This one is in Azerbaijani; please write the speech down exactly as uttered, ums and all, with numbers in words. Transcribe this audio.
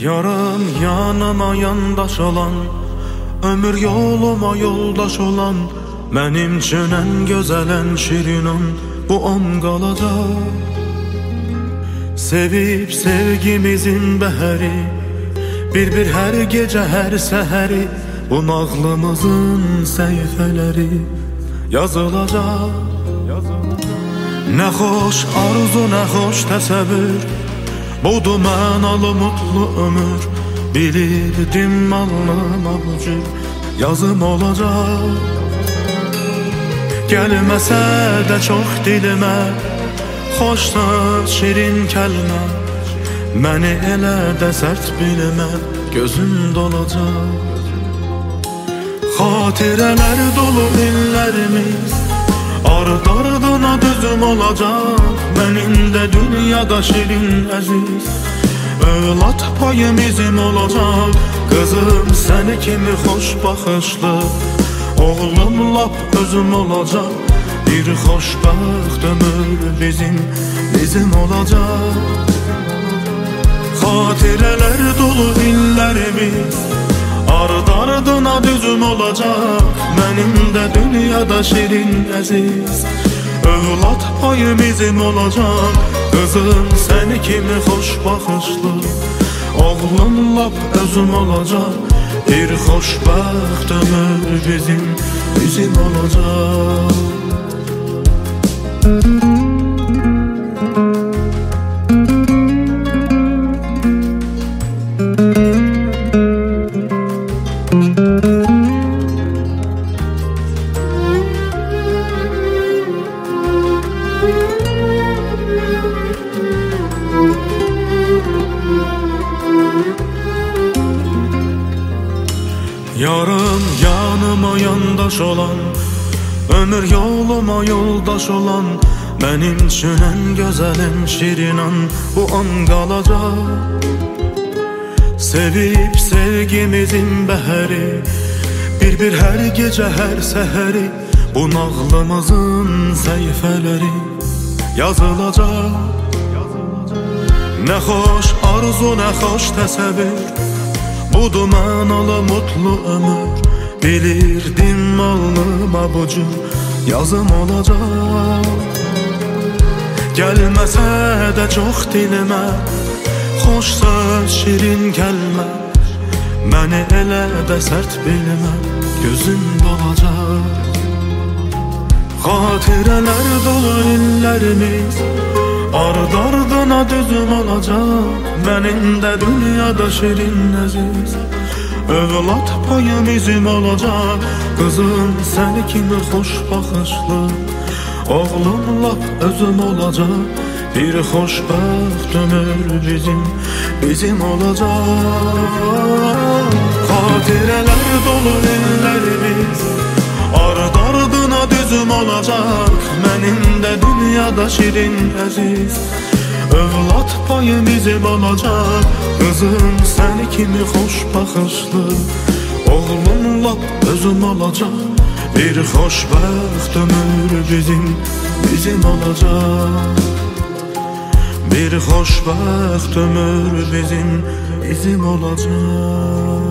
Yaram yanıma yandaş olan, ömür yoluma yoldaş olan, mənim üçün ən gözəl, ən şirin an bu an qalacaq. Sevib sevgimizin bəhəri, bir-bir hər gecə, hər səhəri, bu nağlımızın səhifələri yazılacaq. Nə xoş arzu, nə xoş təsəvvür, budur mənalı mutlu ömür. Bilirdim alnıma bu cür yazım olacaq. Gəlməsə də çox dilimə xoş söz, şirin kəlmə, məni elə də sərt bilmə, gözüm dolacaq. Xatirələr dolu illərimiz ard-ardına düzüm olacaq. Mənim də dünyada şirin əziz övlad payım izim olacaq. Qızım səni kimi xoş baxışlı, oğlum lap özüm olacaq. Bir xoşbəxt ömür bizim, bizim olacaq. Xatirələr dolu illərimiz ard-ardına düzüm olacaq. Mənim də dünyada şirin əziz övlad payım izim olacaq. Qızım səni kimi xoş baxışlı, oğlum lap özüm olacaq. Bir xoşbəxt ömür bizim, bizim olacaq. Yarım yanıma yandaş olan, ömür yoluma yoldaş olan, mənim üçün ən gözəl, ən şirin an bu an qalacaq. Sevib sevgimizin bəhəri, bir-bir hər gecə, hər səhəri, bu nağlımızın səhifələri yazılacaq. Nə xoş arzu, nə xoş təsəvvür, budur mənalı mutlu ömür. Bilirdim alnıma bu cür yazım olacaq. Gəlməsə də çox dilimə xoş söz, şirin kəlmə, məni elə də sərt bilmə, gözüm dolacaq. Xatirələr dolu illərimiz ard-ardına düzüm olacaq. Mənim də dünyada şirin əziz övlad payım izim olacaq. Qızım səni kimi xoş baxışlı, oğlum lap özüm olacaq. Bir xoşbəxt ömür bizim, bizim olacaq. Xatirələr dolu illərimiz ard-ardına düzüm olacaq. Mənim də dünyada şirin əziz övlad payım izim olacaq. Qızım səni kimi xoş baxışlı, oğlum lap özüm olacaq. Bir xoşbəxt ömür bizim, bizim olacaq. Bir xoşbəxt ömür bizim, bizim olacaq.